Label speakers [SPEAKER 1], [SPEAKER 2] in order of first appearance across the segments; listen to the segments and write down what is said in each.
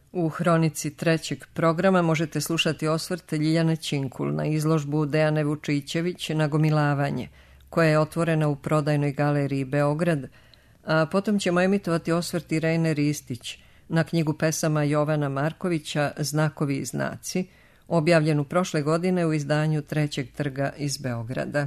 [SPEAKER 1] U hronici trećeg programa možete slušati osvrt Ljiljane Činkul na izložbu Dejane Vučićević Nagomilavanje, koja je otvorena u Prodajnoj galeriji Beograd, a potom ćemo emitovati osvrt Irene Ristić na knjigu pesama Jovana Markovića Znakovi i znaci, objavljenu prošle godine u izdanju Trećeg trga iz Beograda.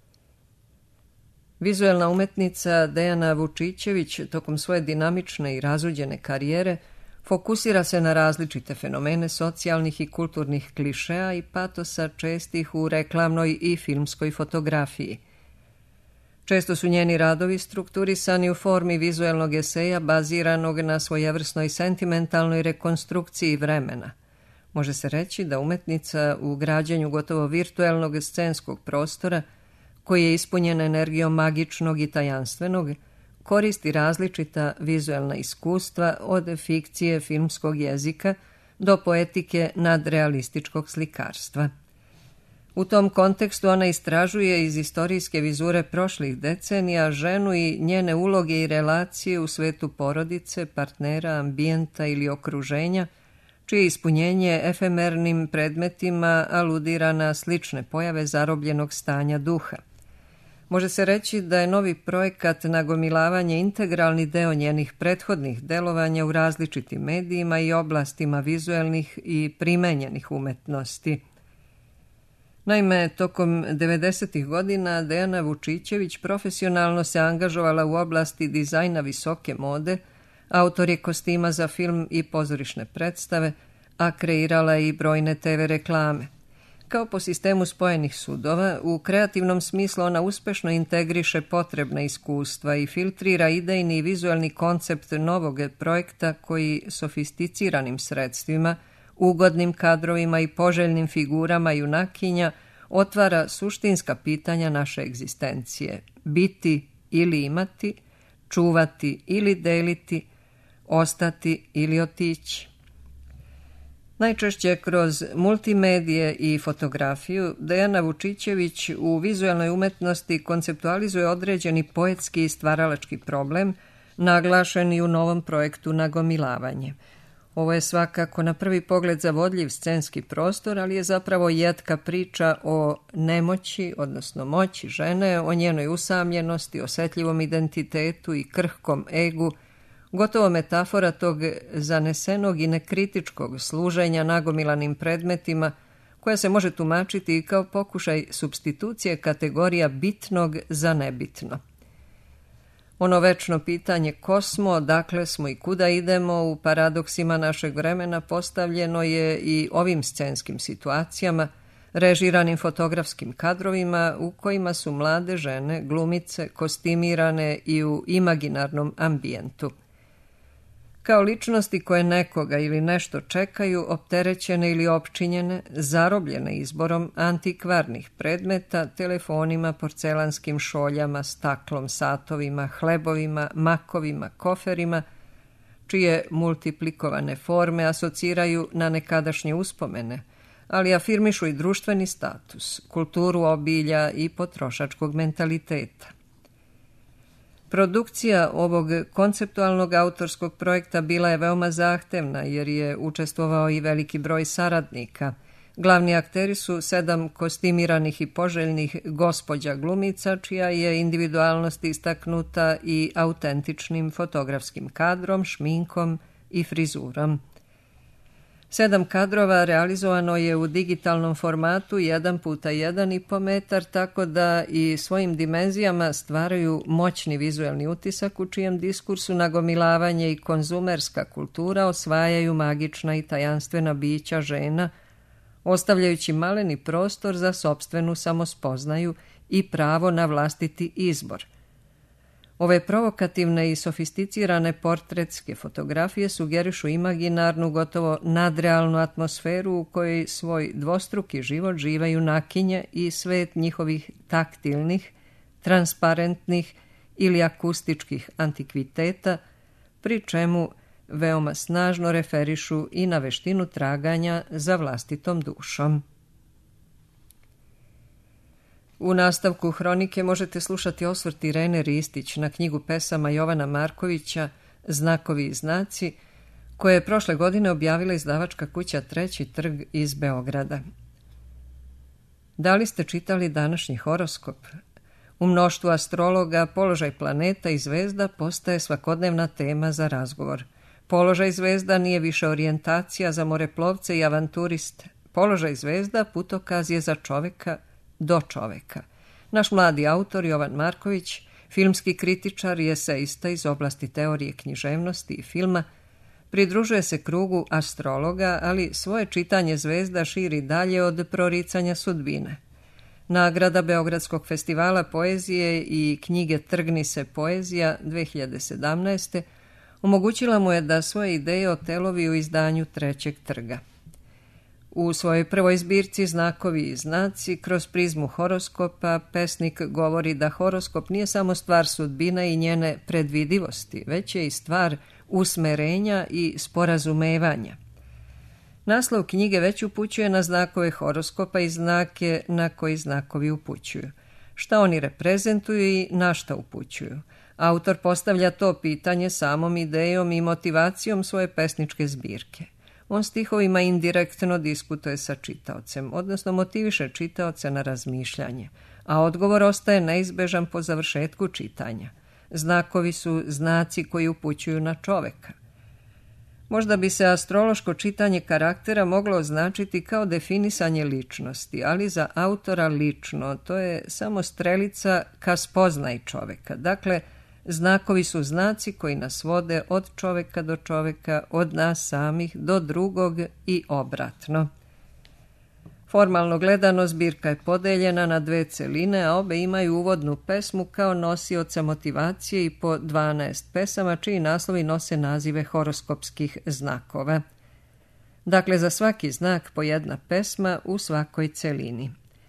[SPEAKER 1] Vizuelna umetnica Dejana Vučićević tokom svoje dinamične i razuđene karijere fokusira se na različite fenomene socijalnih i kulturnih klišeja i patosa čestih u reklamnoj i filmskoj fotografiji. Često su njeni radovi strukturisani u formi vizuelnog eseja baziranog na svojevrsnoj sentimentalnoj rekonstrukciji vremena. Može se reći da umetnica u građenju gotovo virtuelnog scenskog prostora, koji je ispunjen energijom magičnog i tajanstvenog, koristi različita vizuelna iskustva od fikcije filmskog jezika do poetike nadrealističkog slikarstva. U tom kontekstu ona istražuje iz istorijske vizure prošlih decenija ženu i njene uloge i relacije u svetu porodice, partnera, ambijenta ili okruženja, čije ispunjenje efemernim predmetima aludira na slične pojave zarobljenog stanja duha. Može se reći da je novi projekat Nagomilavanje integralni deo njenih prethodnih delovanja u različitim medijima i oblastima vizuelnih i primenjenih umetnosti. Naime, tokom 90. godina Dejana Vučićević profesionalno se angažovala u oblasti dizajna visoke mode, autor je kostima za film i pozorišne predstave, a kreirala je i brojne TV reklame. Kao po sistemu spojenih sudova, u kreativnom smislu ona uspešno integriše potrebna iskustva i filtrira idejni i vizuelni koncept novog projekta koji sofisticiranim sredstvima, ugodnim kadrovima i poželjnim figurama junakinja otvara suštinska pitanja naše egzistencije: biti ili imati, čuvati ili deliti, ostati ili otići. Najčešće kroz multimedije i fotografiju Dejana Vučićević u vizuelnoj umetnosti konceptualizuje određeni poetski i stvaralački problem, naglašen i u novom projektu Nagomilavanje. Ovo je svakako na prvi pogled zavodljiv scenski prostor, ali je zapravo jetka priča o nemoći, odnosno moći žene, o njenoj usamljenosti, osetljivom identitetu i krhkom egu, gotovo metafora tog zanesenog i nekritičkog služenja nagomilanim predmetima, koja se može tumačiti i kao pokušaj supstitucije kategorija bitnog za nebitno. Ono večno pitanje ko smo, odakle smo i kuda idemo u paradoksima našeg vremena postavljeno je i ovim scenskim situacijama, režiranim fotografskim kadrovima u kojima su mlade žene, glumice, kostimirane i u imaginarnom ambijentu. Kao ličnosti koje nekoga ili nešto čekaju, opterećene ili opčinjene, zarobljene izborom antikvarnih predmeta, telefonima, porcelanskim šoljama, staklom, satovima, hlebovima, makovima, koferima, čije multiplikovane forme asociraju na nekadašnje uspomene, ali afirmišu i društveni status, kulturu obilja i potrošačkog mentaliteta. Produkcija ovog konceptualnog autorskog projekta bila je veoma zahtevna jer je učestvovao i veliki broj saradnika. Glavni akteri su 7 kostimiranih i poželjnih gospođa glumica, čija je individualnost istaknuta i autentičnim fotografskim kadrom, šminkom i frizurom. 7 kadrova realizovano je u digitalnom formatu 1x1,5 metar, tako da i svojim dimenzijama stvaraju moćni vizuelni utisak u čijem diskursu nagomilavanje i konzumerska kultura osvajaju magična i tajanstvena bića žena, ostavljajući maleni prostor za sopstvenu samospoznaju i pravo na vlastiti izbor. Ove provokativne i sofisticirane portretske fotografije sugerišu imaginarnu, gotovo nadrealnu atmosferu u kojoj svoj dvostruki život žive junakinje i svet njihovih taktilnih, transparentnih ili akustičkih antikviteta, pri čemu veoma snažno referišu i na veštinu traganja za vlastitom dušom. U nastavku hronike možete slušati osvrt Irene Ristić na knjigu pesama Jovana Markovića Znakovi i znaci, koje je prošle godine objavila izdavačka kuća Treći trg iz Beograda. Da li ste čitali današnji horoskop? U mnoštvu astrologa položaj planeta i zvezda postaje svakodnevna tema za razgovor. Položaj zvezda nije više orijentacija za moreplovce i avanturiste. Položaj zvezda putokaz je za čoveka do čoveka. Naš mladi autor Jovan Marković, filmski kritičar i eseista iz oblasti teorije književnosti i filma, pridružuje se krugu astrologa, ali svoje čitanje zvezda širi dalje od proricanja sudbine. Nagrada Beogradskog festivala poezije i knjige Trgni se poezija 2017. omogućila mu je da svoje ideje otelovi u izdanju Trećeg trga. U svojoj prvoj zbirci Znakovi i znaci, kroz prizmu horoskopa, pesnik govori da horoskop nije samo stvar sudbine i njene predvidivosti, već je i stvar usmerenja i sporazumevanja. Naslov knjige već upućuje na znakove horoskopa i znake na koji znakovi upućuju. Šta oni reprezentuju i na šta upućuju? Autor postavlja to pitanje samom idejom i motivacijom svoje pesničke zbirke. On stihovima indirektno diskutuje sa čitaocem, odnosno motiviše čitaoca na razmišljanje, a odgovor ostaje neizbežan po završetku čitanja. Znakovi su znaci koji upućuju na čoveka. Možda bi se astrološko čitanje karaktera moglo označiti kao definisanje ličnosti, ali za autora lično to je samo strelica ka spoznaji čoveka. Dakle, znakovi su znaci koji nas vode od čoveka do čoveka, od nas samih do drugog i obratno. Formalno gledano, zbirka je podeljena na 2 celine, a obe imaju uvodnu pesmu kao nosioca motivacije i po 12 pesama, čiji naslovi nose nazive horoskopskih znakova. Dakle, za svaki znak po jedna pesma u svakoj celini.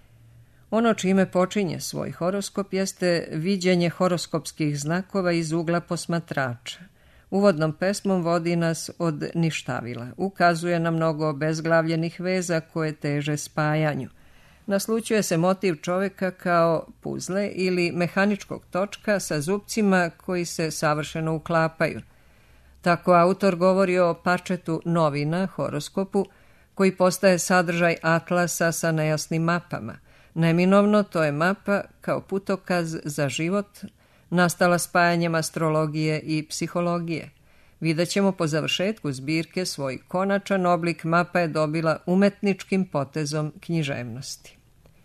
[SPEAKER 1] Ono čime počinje svoj horoskop jeste viđenje horoskopskih znakova iz ugla posmatrača. Uvodnom pesmom vodi nas od ništavila. Ukazuje na mnogo obezglavljenih veza koje teže spajanju. Naslućuje se motiv čoveka kao puzle ili mehaničkog točka sa zupcima koji se savršeno uklapaju. Tako autor govori o parčetu novina, horoskopu, koji postaje sadržaj atlasa sa nejasnim mapama. Neminovno to je mapa kao putokaz za život, nastala spajanjem astrologije i psihologije. Vidjet ćemo po završetku zbirke svoj konačan oblik mapa je dobila umetničkim potezom književnosti.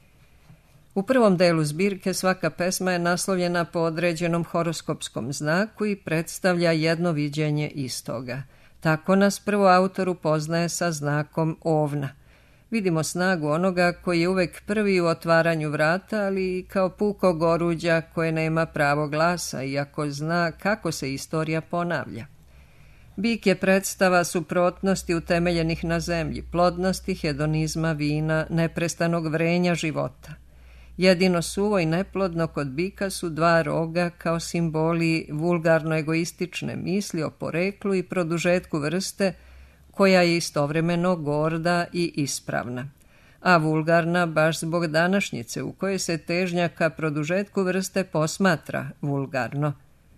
[SPEAKER 1] U prvom delu zbirke svaka pesma je naslovljena po određenom horoskopskom znaku i predstavlja jedno viđenje istoga. Tako nas prvo autor upoznaje sa znakom ovna. Vidimo snagu onoga koji je uvek prvi u otvaranju vrata, ali i kao pukog oruđa koje nema pravo glasa, iako zna kako se istorija ponavlja. Bik je predstava suprotnosti utemeljenih na zemlji, plodnosti, hedonizma, vina, neprestanog vrenja života. Jedino suvo i neplodno kod bika su 2 roga kao simboli vulgarno-egoistične misli o poreklu i produžetku vrste, koja je istovremeno gorda i ispravna, a vulgarna baš zbog današnjice u kojoj se težnja ka produžetku vrste posmatra vulgarno.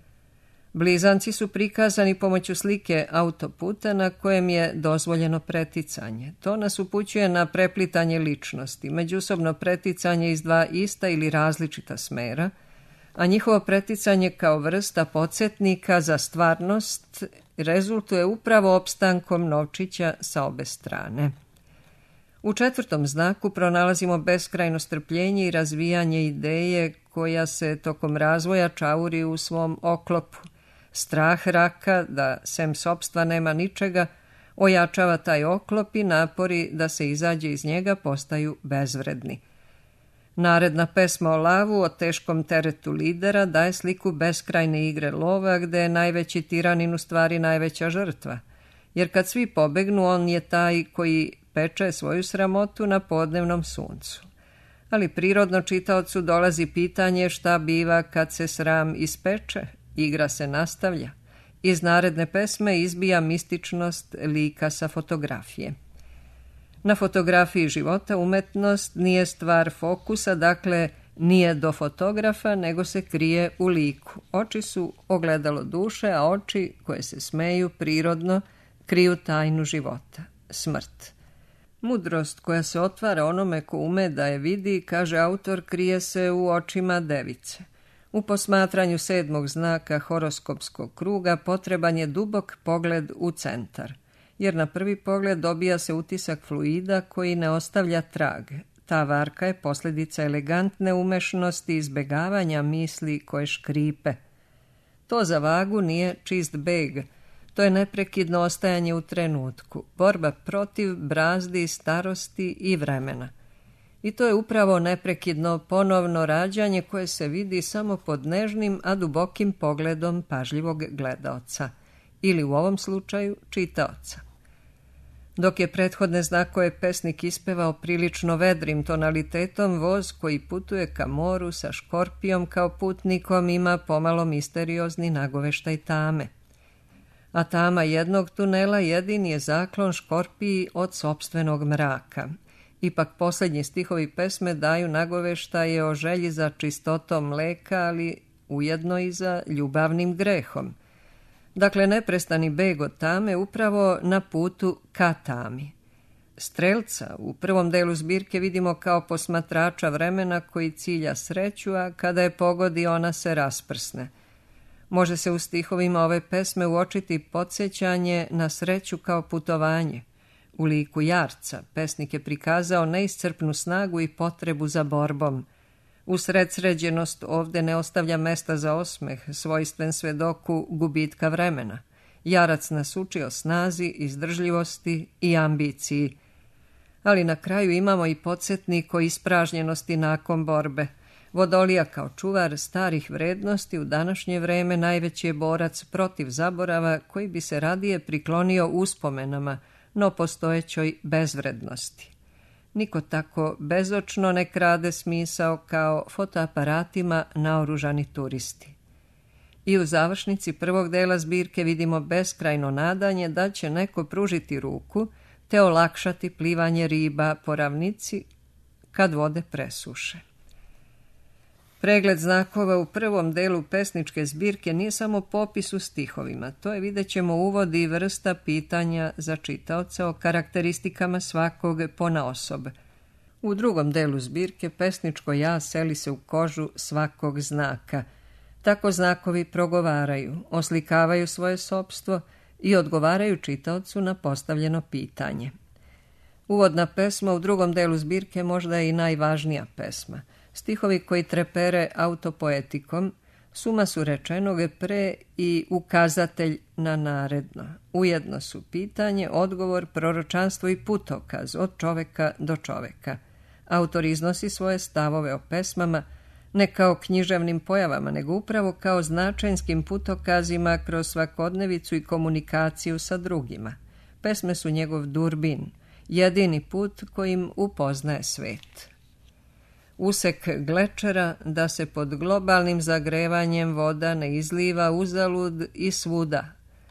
[SPEAKER 1] Blizanci su prikazani pomoću slike autoputa na kojem je dozvoljeno preticanje. To nas upućuje na preplitanje ličnosti, međusobno preticanje iz 2 ista ili različita smera, a njihovo preticanje kao vrsta podsjetnika za stvarnost rezultuje upravo opstankom novčića sa obe strane. U 4. znaku pronalazimo beskrajno strpljenje i razvijanje ideje koja se tokom razvoja čauri u svom oklopu. Strah raka da sem sopstva nema ničega ojačava taj oklop i napori da se izađe iz njega postaju bezvredni. Naredna pesma o lavu, o teškom teretu lidera, daje sliku beskrajne igre lova gde je najveći tiranin u stvari najveća žrtva. Jer kad svi pobegnu, on je taj koji peče svoju sramotu na podnevnom suncu. Ali prirodno čitaocu dolazi pitanje šta biva kad se sram ispeče. Igra se nastavlja. Iz naredne pesme izbija mističnost lika sa fotografije. Na fotografiji života umetnost nije stvar fokusa, dakle nije do fotografa, nego se krije u liku. Oči su ogledalo duše, a oči koje se smeju prirodno kriju tajnu života, smrt. Mudrost koja se otvara onome ko ume da je vidi, kaže autor, krije se u očima device. U posmatranju 7. znaka horoskopskog kruga potreban je dubok pogled u centar, jer na prvi pogled dobija se utisak fluida koji ne ostavlja trag. Ta varka je posljedica elegantne umešnosti i izbjegavanja misli koje škripe. To za vagu nije čist beg, to je neprekidno ostajanje u trenutku, borba protiv brazdi, starosti i vremena. I to je upravo neprekidno ponovno rađanje koje se vidi samo pod nežnim, a dubokim pogledom pažljivog gledaoca, ili u ovom slučaju čitaoca. Dok je prethodne znakove pesnik ispevao prilično vedrim tonalitetom, voz koji putuje ka moru sa škorpijom kao putnikom ima pomalo misteriozni nagoveštaj tame. A tama jednog tunela jedini je zaklon škorpiji od sopstvenog mraka. Ipak posljednji stihovi pesme daju nagoveštaje o želji za čistotom mleka, ali ujedno i za ljubavnim grehom. Dakle, neprestani beg od tame upravo na putu ka tami. Strelca u prvom delu zbirke vidimo kao posmatrača vremena koji cilja sreću, a kada je pogodi ona se rasprsne. Može se u stihovima ove pesme uočiti podsjećanje na sreću kao putovanje. U liku Jarca pesnik je prikazao neiscrpnu snagu i potrebu za borbom. Usredsređenost ovde ne ostavlja mesta za osmeh, svojstven svedoku gubitka vremena. Jarac nas uči o snazi, izdržljivosti i ambiciji. Ali na kraju imamo i podsjetnik o ispražnjenosti nakon borbe. Vodolija kao čuvar starih vrednosti u današnje vreme najveći je borac protiv zaborava koji bi se radije priklonio uspomenama, no postojećoj bezvrednosti. Niko tako bezočno ne krade smisao kao fotoaparatima naoružani turisti. I u završnici prvog dela zbirke vidimo beskrajno nadanje da će neko pružiti ruku te olakšati plivanje riba po ravnici kad vode presuše. Pregled znakova u prvom delu pesničke zbirke nije samo popis u stihovima, to je, vidjet ćemo, uvod i vrsta pitanja za čitaoca o karakteristikama svakog ponaosob. U drugom delu zbirke pesničko ja seli se u kožu svakog znaka. Tako znakovi progovaraju, oslikavaju svoje sopstvo i odgovaraju čitaocu na postavljeno pitanje. Uvodna pesma u drugom delu zbirke možda je i najvažnija pesma. Stihovi koji trepere autopoetikom, suma su rečenog pre i ukazatelj na naredno. Ujedno su pitanje, odgovor, proročanstvo i putokaz od čoveka do čoveka. Autor iznosi svoje stavove o pesmama ne kao književnim pojavama, nego upravo kao značajskim putokazima kroz svakodnevicu i komunikaciju sa drugima. Pesme su njegov durbin, jedini put kojim upoznaje svet. Usek glečera da se pod globalnim zagrevanjem voda ne izliva uzalud i svuda.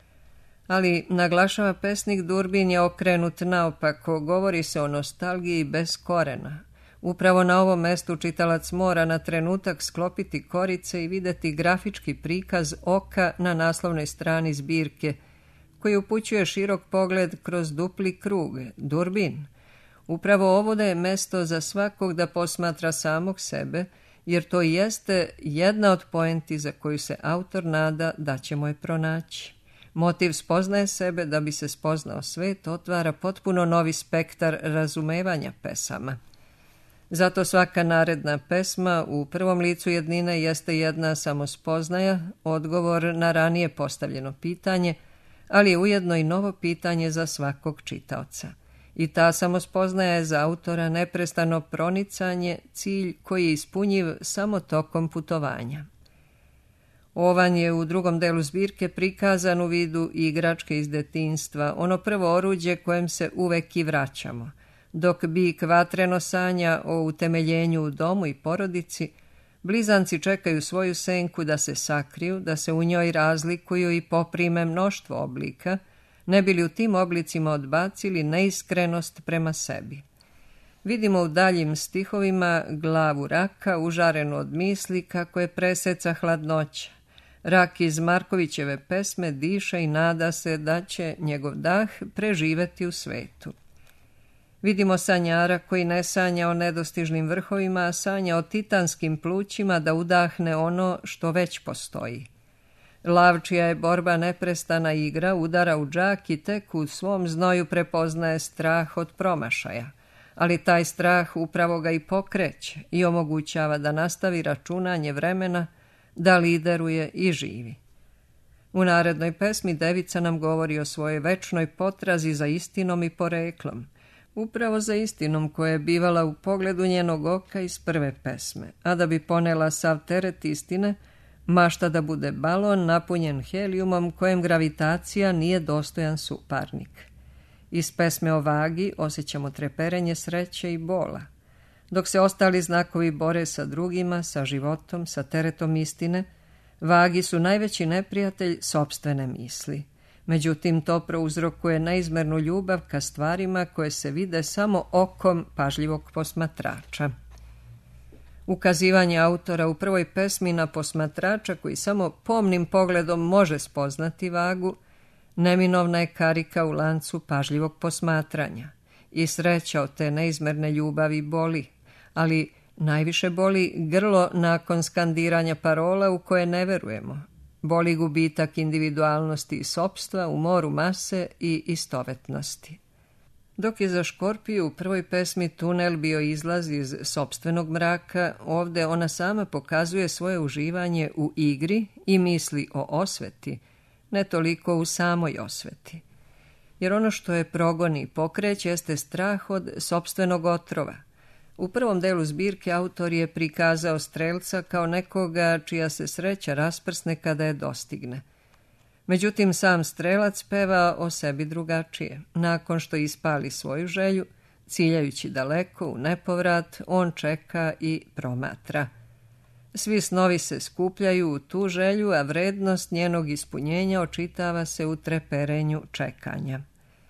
[SPEAKER 1] Ali, naglašava pesnik, durbin je okrenut naopako, govori se o nostalgiji bez korena. Upravo na ovom mestu čitalac mora na trenutak sklopiti korice i videti grafički prikaz oka na naslovnoj strani zbirke, koji upućuje širok pogled kroz dupli krug, durbin. Upravo ovo da je mesto za svakog da posmatra samog sebe, jer to jeste jedna od poenti za koju se autor nada da ćemo je pronaći. Motiv spoznaje sebe da bi se spoznao svet otvara potpuno novi spektar razumevanja pesama. Zato svaka naredna pesma u prvom licu jednine jeste jedna samospoznaja, odgovor na ranije postavljeno pitanje, ali je ujedno i novo pitanje za svakog čitaoca. I ta samospoznaja je za autora neprestano pronicanje, cilj koji je ispunjiv samo tokom putovanja. Ovan je u drugom delu zbirke prikazan u vidu igračke iz detinjstva, ono prvo oruđe kojem se uvek i vraćamo. Dok bik vatreno sanja o utemeljenju u domu i porodici, blizanci čekaju svoju senku da se sakriju, da se u njoj razlikuju i poprime mnoštvo oblika, ne bi li u tim oblicima odbacili neiskrenost prema sebi. Vidimo u daljim stihovima glavu raka, užarenu od misli kako je preseca hladnoća. Rak iz Markovićeve pesme diše i nada se da će njegov dah preživeti u svetu. Vidimo sanjara koji ne sanja o nedostižnim vrhovima, a sanja o titanskim plućima da udahne ono što već postoji. Lav čija je borba neprestana igra udara u džak i tek u svom znoju prepoznaje strah od promašaja, ali taj strah upravo ga i pokreće i omogućava da nastavi računanje vremena, da lideruje i živi. U narednoj pesmi devica nam govori o svojoj večnoj potrazi za istinom i poreklom, upravo za istinom koja je bivala u pogledu njenog oka iz prve pesme, a da bi ponela sav teret istine, mašta da bude balon napunjen helijumom kojem gravitacija nije dostojan suparnik. Iz pesme o vagi osjećamo treperenje sreće i bola, dok se ostali znakovi bore sa drugima, sa životom, sa teretom istine. Vagi su najveći neprijatelj sopstvene misli. Međutim, to prouzrokuje neizmernu ljubav ka stvarima koje se vide samo okom pažljivog posmatrača. Ukazivanje autora u prvoj pesmi na posmatrača koji samo pomnim pogledom može spoznati vagu, neminovna je karika u lancu pažljivog posmatranja. I sreća od te neizmerne ljubavi boli, ali najviše boli grlo nakon skandiranja parola u koje ne verujemo. Boli gubitak individualnosti i sopstva u moru mase i istovetnosti. Dok je za Škorpiju u prvoj pesmi tunel bio izlaz iz sopstvenog mraka, ovde ona sama pokazuje svoje uživanje u igri i misli o osveti, ne toliko u samoj osveti. Jer ono što je progoni i pokreće jeste strah od sopstvenog otrova. U prvom delu zbirke autor je prikazao strelca kao nekoga čija se sreća rasprsne kada je dostigne. Međutim, sam strelac peva o sebi drugačije. Nakon što ispali svoju želju, ciljajući daleko u nepovrat, on čeka i promatra. Svi snovi se skupljaju u tu želju, a vrednost njenog ispunjenja očitava se u treperenju čekanja.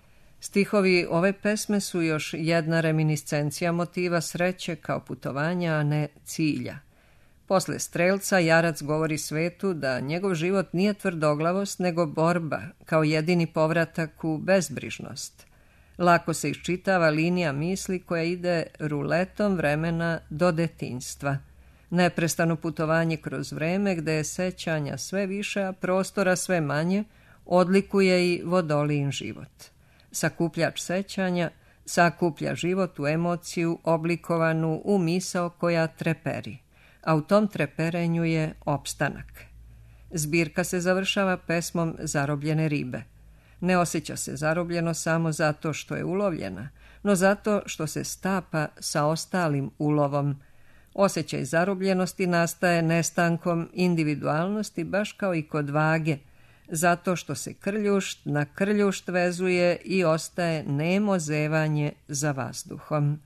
[SPEAKER 1] Stihovi ove pesme su još jedna reminiscencija motiva sreće kao putovanja, a ne cilja. Posle strelca jarac govori svetu da njegov život nije tvrdoglavost, nego borba, kao jedini povratak u bezbrižnost. Lako se iščitava linija misli koja ide ruletom vremena do detinjstva. Neprestano putovanje kroz vreme gde je sećanja sve više, a prostora sve manje, odlikuje i vodolijin život. Sakupljač sećanja sakuplja život u emociju oblikovanu u misao koja treperi, a u tom treperenju je opstanak. Zbirka se završava pesmom Zarobljene ribe. Ne osjeća se zarobljeno samo zato što je ulovljena, no zato što se stapa sa ostalim ulovom. Osjećaj zarobljenosti nastaje nestankom individualnosti, baš kao i kod vage, zato što se krljušt na krljušt vezuje i ostaje nemo zevanje za vazduhom.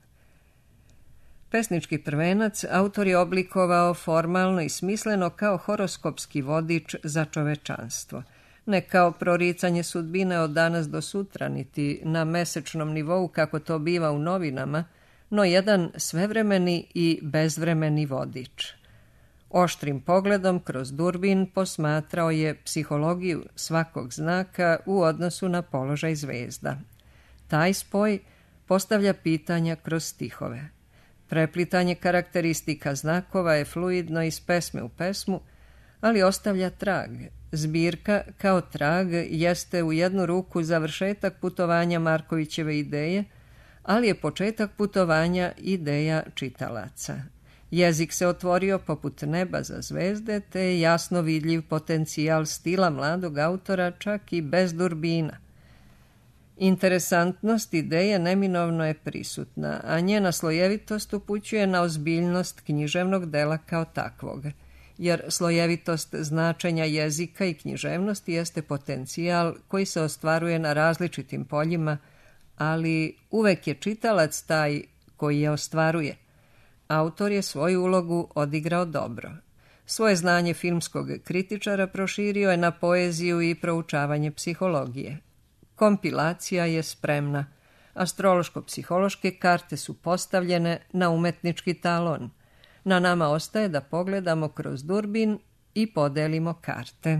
[SPEAKER 1] Pesnički prvenac autor je oblikovao formalno i smisleno kao horoskopski vodič za čovečanstvo, ne kao proricanje sudbine od danas do sutra, niti na mesečnom nivou kako to biva u novinama, no jedan svevremeni i bezvremeni vodič. Oštrim pogledom kroz durbin posmatrao je psihologiju svakog znaka u odnosu na položaj zvezda. Taj spoj postavlja pitanja kroz stihove. Preplitanje karakteristika znakova je fluidno iz pesme u pesmu, ali ostavlja trag. Zbirka kao trag jeste u jednu ruku završetak putovanja Markovićeve ideje, ali je početak putovanja ideja čitalaca. Jezik se otvorio poput neba za zvezde, te je jasno vidljiv potencijal stila mladog autora čak i bez durbina. Interesantnost ideje neminovno je prisutna, a njena slojevitost upućuje na ozbiljnost književnog dela kao takvog, jer slojevitost značenja jezika i književnosti jeste potencijal koji se ostvaruje na različitim poljima, ali uvek je čitalac taj koji je ostvaruje. Autor je svoju ulogu odigrao dobro. Svoje znanje filmskog kritičara proširio je na poeziju i proučavanje psihologije. Kompilacija je spremna. Astrološko-psihološke karte su postavljene na umetnički talon. Na nama ostaje da pogledamo kroz durbin i podelimo karte.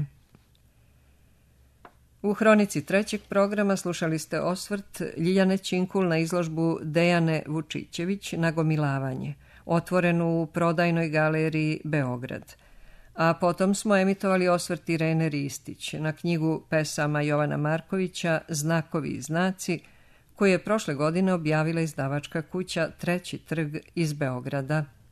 [SPEAKER 1] U hronici trećeg programa slušali ste osvrt Ljiljane Činkul na izložbu Dejane Vučićević Nagomilavanje, otvorenu u Prodajnoj galeriji Beograd. A potom smo emitovali osvrt Irene Ristić na knjigu pesama Jovana Markovića Znakovi i znaci, koju je prošle godine objavila izdavačka kuća Treći trg iz Beograda.